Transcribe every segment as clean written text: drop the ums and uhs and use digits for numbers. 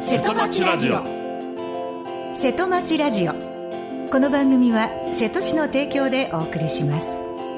瀬戸町ラジオ。 瀬戸町ラジオ。この番組は瀬戸市の提供でお送りします。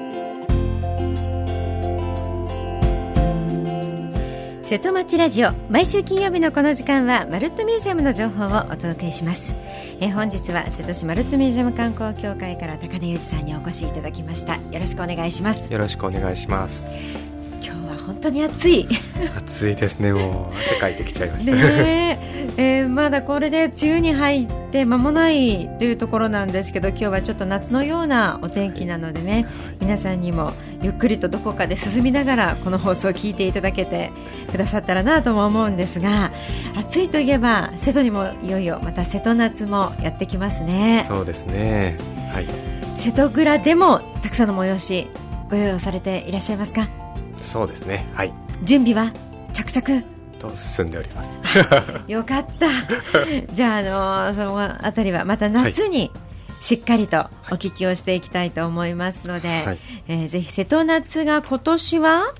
瀬戸町ラジオ、毎週金曜日のこの時間はまるっとミュージアムの情報をお届けします。本日は瀬戸市まるっとミュージアム観光協会から高根裕二さんにお越しいただきました。よろしくお願いします。 よろしくお願いします。 今日は本当に暑い暑いですね。もう汗かいてきちゃいましたね。まだこれで梅雨に入って間もないというところなんですけど、今日はちょっと夏のようなお天気なのでね、皆さんにもゆっくりとどこかで涼みながらこの放送を聞いていただけてくださったらなとも思うんですが、暑いといえば瀬戸にもいよいよまた瀬戸夏もやってきますね。 そうですね、はい、 瀬戸蔵でもたくさんの催しご用意されていらっしゃいますか？ そうですね、はい、 準備は着々 と進んでおりますよかったじゃあ、そのあたりはまた夏にしっかりとお聞きをしていきたいと思いますので、はい、ぜひ瀬戸夏が今年は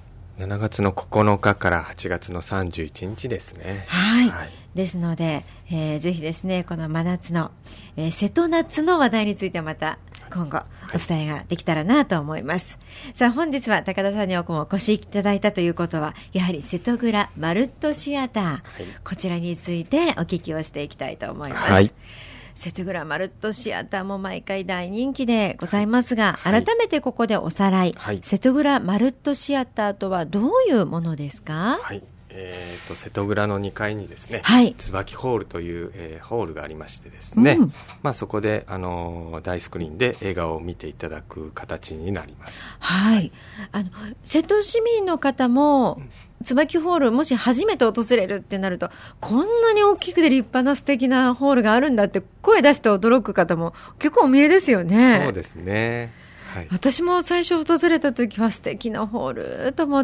7月の9日から8月の31日ですね。 はい、はい、ですので、ぜひですね、この真夏の、瀬戸夏の話題についてまた今後お伝えができたらなと思います。さあ、本日は高田さんにお越しいただいたということは、やはり瀬戸蔵まるっとシアター、はい、こちらについてお聞きをしていきたいと思います。はい、瀬戸蔵まるっとシアターも毎回大人気でございますが、はい、改めてここでおさらい、はい、瀬戸蔵まるっとシアターとはどういうものですか？ はい、瀬戸蔵の2階にですね、 はい、 椿ホールという、ホールがありましてですね、そこで、大スクリーンで映画を見ていただく形になります。 はい、瀬戸市民の方も、椿ホールもし初めて訪れるってなると、こんなに大きくて立派な素敵なホールがあるんだって声出して驚く方も結構お見えですよね。 そうですね、はい、 私も最初訪れた時は素敵なホールと思って、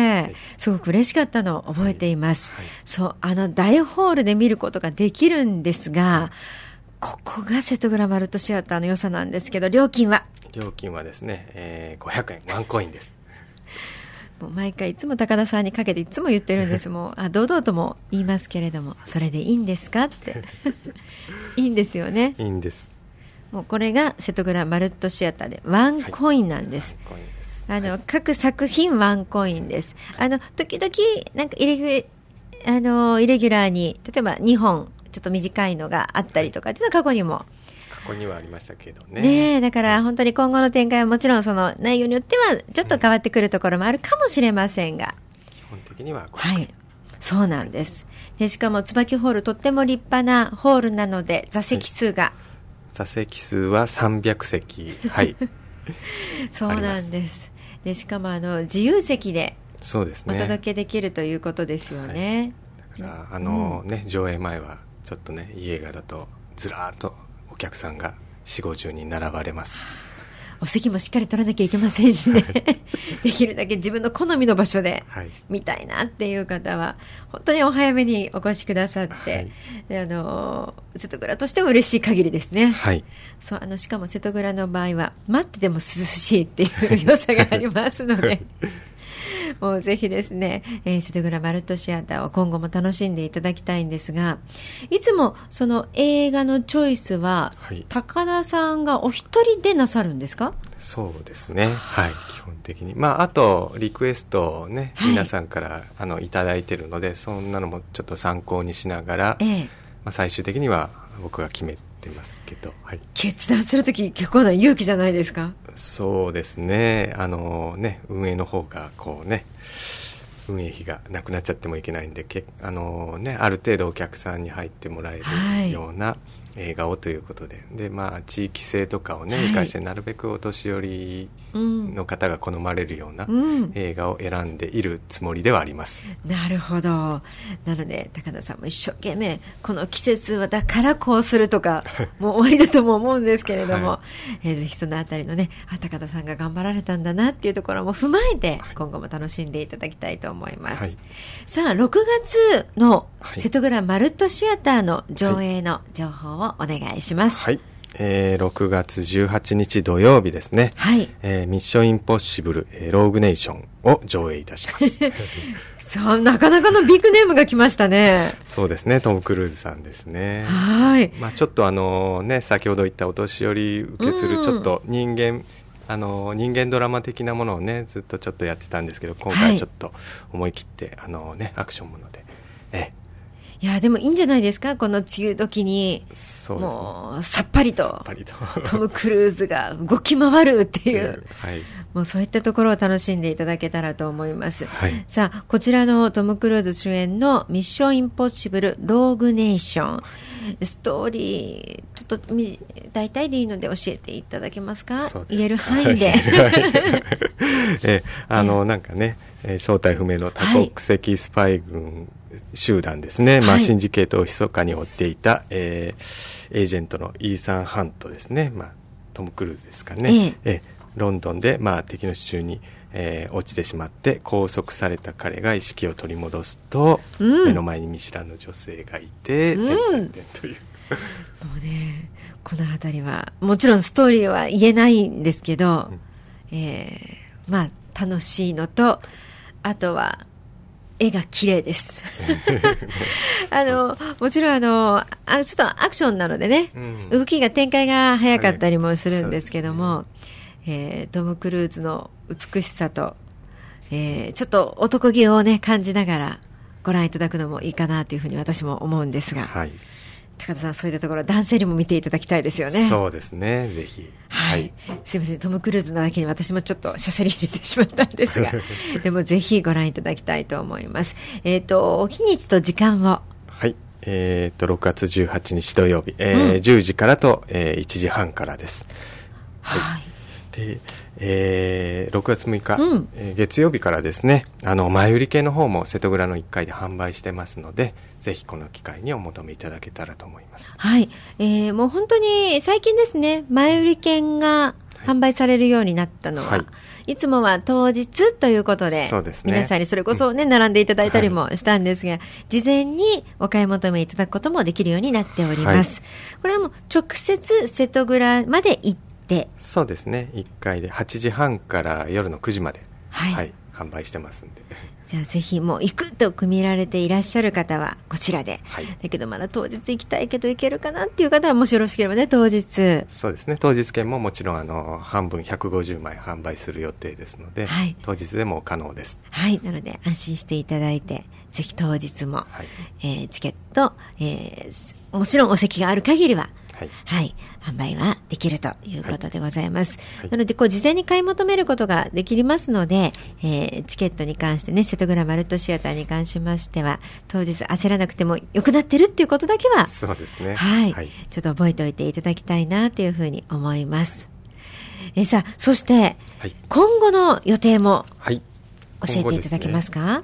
はい、すごく嬉しかったのを覚えています。はいはい、そう、大ホールで見ることができるんですが、ここが瀬戸蔵まるっとシアターの良さなんですけど、料金はですね、500円ワンコインです。 もう毎回いつも高田さんにかけていつも言ってるんです。もう堂々とも言いますけれども、それでいいんですかっていいんですよね。 いいんです。もうこれが瀬戸蔵まるっとシアターでワンコインなんです。はい、各作品ワンコインです。時々なんかイレギュラーに例えば2本ちょっと短いのがあったりとかっていうのは過去にはありましたけどね。 だから本当に今後の展開はもちろんその内容によってはちょっと変わってくるところもあるかもしれませんが、 基本的にははい、そうなんです。でしかも椿ホールとっても立派なホールなので座席数が、 座席数は300席、はい、 そうなんです。でしかも自由席でお届けできるということですよね。 はい、だから上映前はちょっとね、いい映画だとずらーっとお客さんが 4,50 人並ばれます。 お席もしっかり取らなきゃいけませんしねできるだけ自分の好みの場所で見たいなっていう方は本当にお早めにお越しくださって、はい、で瀬戸蔵としては嬉しい限りですね。はい、そうしかも瀬戸蔵の場合は待ってても涼しいっていう良さがありますのでもうぜひですね、瀬戸蔵まるっとシアターを今後も楽しんでいただきたいんですが、いつもその映画のチョイスは、はい、高田さんがお一人でなさるんですか？ そうですね、はい、基本的に、あとリクエストをね、はい、皆さんからいただいてるので、そんなのもちょっと参考にしながら、最終的には僕が決めてますけど、はい、 決断するとき結構な勇気じゃないですか？ そうですね、運営の方がこうね、運営費がなくなっちゃってもいけないんで、ある程度お客さんに入ってもらえるような映画をということで、地域性とかをね、生かしてなるべくお年寄りの方が好まれるような映画を選んでいるつもりではあります。 なるほど。なので高田さんも一生懸命この季節はだからこうするとかもう終わりだとも思うんですけれども、はい、ぜひそのあたりのね、高田さんが頑張られたんだなっていうところも踏まえて、今後も楽しんでいただきたいと思います。はい、さあ6月の瀬戸蔵まるっとシアターの上映の情報をお願いします。 はい、6月18日土曜日ですね、はい、ミッションインポッシブル、ローグネーションを上映いたしますさあ、なかなかのビッグネームが来ましたね。 そうですね、トム・クルーズさんですね。 はい、 ちょっと先ほど言ったお年寄り受けするちょっと人間ドラマ的なものをねずっとちょっとやってたんですけど、今回ちょっと思い切って、アクションもので、 いやでもいいんじゃないですか、この梅雨時に。 そうですね、 もうさっぱりとトム・クルーズが動き回るっていう、はい、もうそういったところを楽しんでいただけたらと思います、はい、さあこちらのトム・クルーズ主演のミッションインポッシブルローグネーション、ストーリーちょっと大体でいいので教えていただけますか。言える範囲でなんかね、正体不明の多国籍スパイ軍集団ですね、シンジケートを密かに追っていた、エージェントのイーサン・ハントですね、トム・クルーズですかね、ロンドンで、敵の手中に、落ちてしまって拘束された彼が意識を取り戻すと、目の前に見知らぬ女性がいて、というもうね、このあたりはもちろんストーリーは言えないんですけど、楽しいのと、あとは絵が綺麗ですもちろんちょっとアクションなのでね、動きが展開が早かったりもするんですけども、トム・クルーズの美しさと、ちょっと男気をね感じながらご覧いただくのもいいかなというふうに私も思うんですが、はい、高田さん、そういったところ男性にも見ていただきたいですよね。 そうですね、ぜひ、 はい、すいません、トム・クルーズなだけに私もちょっとしゃしゃり入れてしまったんですがでもぜひご覧いただきたいと思います。お日にちと時間を。 はい、6月18日土曜日、10時からと、1時半からです。はい、で6月6日、月曜日からですね、前売り券の方も瀬戸蔵の1階で販売してますので、ぜひこの機会にお求めいただけたらと思います。 はい、もう本当に最近ですね、前売り券が販売されるようになったのは、いつもは当日ということで、 そうですね、 皆さんにそれこそね、並んでいただいたりもしたんですが、事前にお買い求めいただくこともできるようになっております。これはもう直接瀬戸蔵まで行って、 そうですね、1回で8時半から夜の9時まで、販売してますんで、 じゃあぜひもう行くと組みられていらっしゃる方はこちらで、だけどまだ当日行きたいけど行けるかなっていう方はもしよろしければね、当日。 そうですね、当日券ももちろん半分150枚販売する予定ですので、当日でも可能です。 はい、なので安心していただいて、ぜひ当日も、チケット、もちろんお席がある限りは販売はできるということでございます。なので事前に買い求めることができますので、チケットに関してね、瀬戸蔵マルトシアターに関しましては、当日焦らなくてもよくなってるっていうことだけは、 そうですね、 ちょっと覚えておいていただきたいなというふうに思います。さあ、そして、今後の予定も教えていただけますか。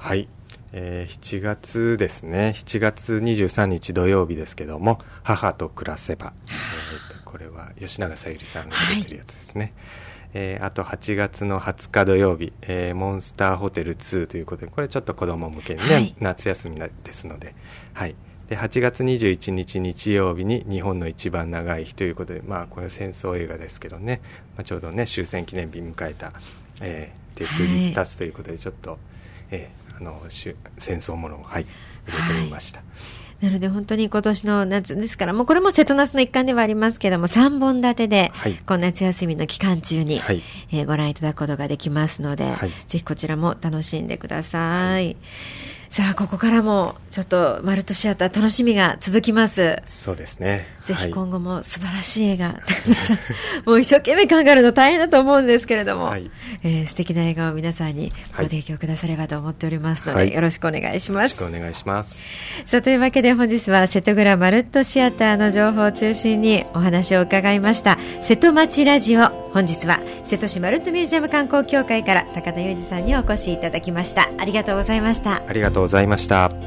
7月ですね、7月23日土曜日ですけども、母と暮らせば、これは吉永小百合さんが出てるやつですね。あと8月の20日土曜日、モンスターホテル2ということで、これちょっと子供向けにね、夏休みですので、で8月21日日曜日に日本の一番長い日ということで、これは戦争映画ですけどね、ちょうどね終戦記念日迎えた、で数日経つということで、ちょっと、戦争ものを、入れてみました。 なので本当に今年の夏ですから、もうこれも瀬戸夏の一環ではありますけども、3本立てで、この夏休みの期間中に、ご覧いただくことができますので、ぜひこちらも楽しんでください。さあ、ここからもちょっとマルトシアター楽しみが続きます。 そうですね、 ぜひ今後も素晴らしい映画、もう一生懸命考えるの大変だと思うんですけれども、素敵な映画を皆さんにご提供くださればと思っておりますので、よろしくお願いします。 よろしくお願いします。 さあ、というわけで本日は瀬戸蔵マルトシアターの情報を中心にお話を伺いました瀬戸町ラジオ。本日は瀬戸市マルトミュージアム観光協会から高田裕二さんにお越しいただきました。ありがとうございました。 ありがとうございました。